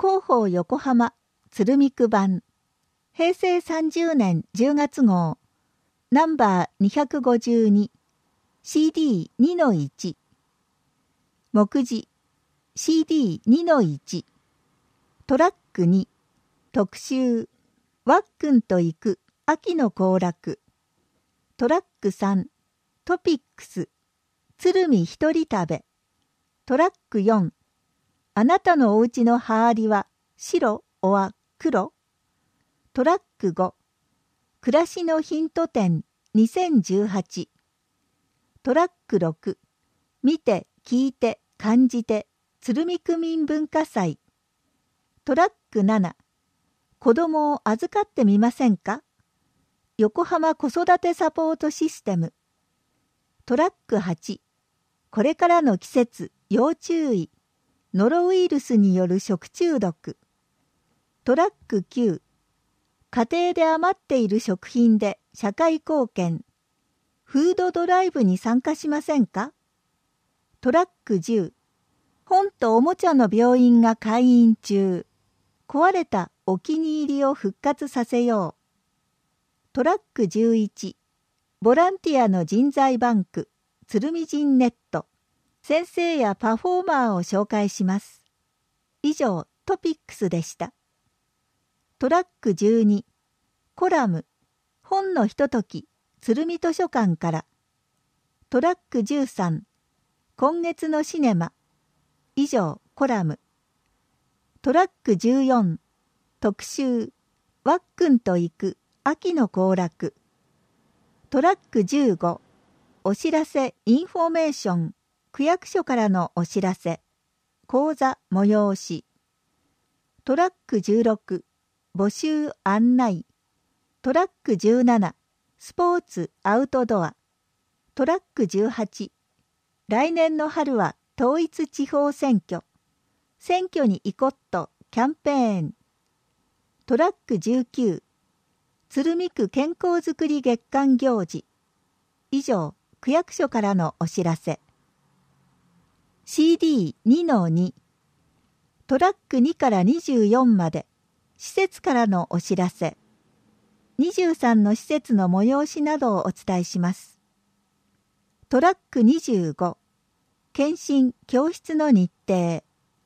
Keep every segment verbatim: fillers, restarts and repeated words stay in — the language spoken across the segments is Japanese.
広報横浜鶴見区版へいせいさんじゅうねんじゅうがつ号ナンバーにひゃくごじゅうに シーディーにのいち 目次 シーディーにのいち トラックに特集わっくんと行く秋の行楽トラックさんトピックス鶴見一人食べトラックよんあなたのお家の羽織は白おは黒トラックご暮らしのヒント展にせんじゅうはちトラックろく見て聞いて感じて鶴見区民文化祭トラックなな子供を預かってみませんか横浜子育てサポートシステムトラックはちこれからの季節要注意ノロウイルスによる食中毒トラックきゅう家庭で余っている食品で社会貢献フードドライブに参加しませんかトラックじゅう本とおもちゃの病院が開院中壊れたお気に入りを復活させようトラックじゅういちボランティアの人材バンク鶴見人ネット先生やパフォーマーを紹介します。以上トピックスでした。トラックじゅうにコラム本のひととき鶴見図書館からトラックじゅうさん今月のシネマ以上コラムトラックじゅうよん特集わっくんと行く秋の行楽トラックじゅうごお知らせインフォメーション区役所からのお知らせ講座催しトラックじゅうろく募集案内トラックじゅうななスポーツアウトドアトラックじゅうはち来年の春は統一地方選挙選挙に行こっとキャンペーントラックじゅうきゅう鶴見区健康づくり月間行事以上区役所からのお知らせシーディーにのに トラックにからにじゅうよんまで施設からのお知らせにじゅうさんの施設の催しなどをお伝えしますトラックにじゅうご検診教室の日程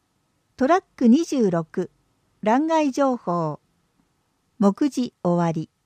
トラックにじゅうろく欄外情報目次終わり